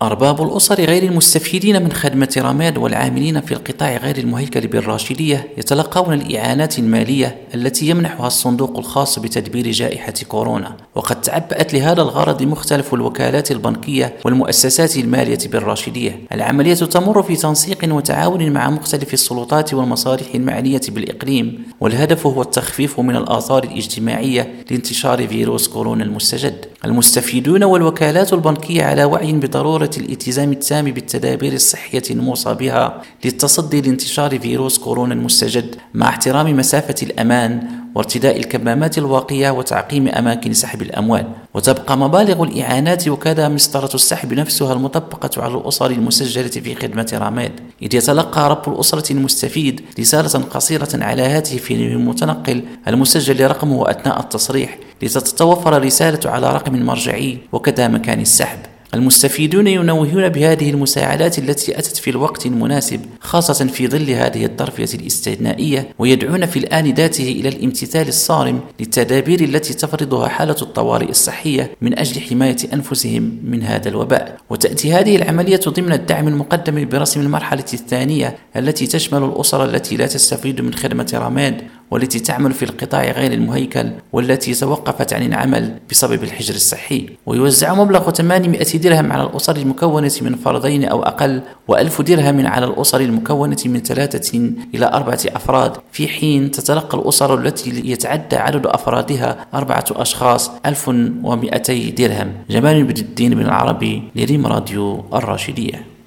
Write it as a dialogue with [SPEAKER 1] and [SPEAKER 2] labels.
[SPEAKER 1] أرباب الأسر غير المستفيدين من خدمة رماد والعاملين في القطاع غير المهيكل بالراشدية يتلقون الإعانات المالية التي يمنحها الصندوق الخاص بتدبير جائحة كورونا، وقد تعبأت لهذا الغرض مختلف الوكالات البنكية والمؤسسات المالية بالراشدية. العملية تمر في تنسيق وتعاون مع مختلف السلطات والمصالح المعنية بالإقليم، والهدف هو التخفيف من الآثار الاجتماعية لانتشار فيروس كورونا المستجد. المستفيدون والوكالات البنكية على وعي بضرورة الالتزام التام بالتدابير الصحية الموصى بها للتصدي لانتشار فيروس كورونا المستجد، مع احترام مسافة الأمان وارتداء الكمامات الواقية وتعقيم أماكن سحب الأموال. وتبقى مبالغ الإعانات وكذا مسطرة السحب نفسها المطبقة على الأسر المسجلة في خدمة رماد، إذ يتلقى رب الأسرة المستفيد رسالة قصيرة على هاتفه المتنقل المسجل لرقمه أثناء التصريح، لتتوفر رسالة على رقم مرجعي وكذا مكان السحب. المستفيدون ينوهون بهذه المساعدات التي أتت في الوقت المناسب، خاصة في ظل هذه الظرفية الاستثنائية، ويدعون في الآن ذاته إلى الامتثال الصارم للتدابير التي تفرضها حالة الطوارئ الصحية من أجل حماية أنفسهم من هذا الوباء. وتأتي هذه العملية ضمن الدعم المقدم برسم المرحلة الثانية التي تشمل الأسر التي لا تستفيد من خدمة رماد والتي تعمل في القطاع غير المهيكل والتي توقفت عن العمل بسبب الحجر الصحي. ويوزع مبلغ 800 درهم على الأسر المكونة من فردين أو أقل، و1000 درهم على الأسر المكونة من 3 إلى 4 أفراد، في حين تتلقى الأسر التي يتعدى عدد أفرادها 4 أشخاص 1200 درهم. جمال بدر الدين بن العربي لريم راديو الراشدية.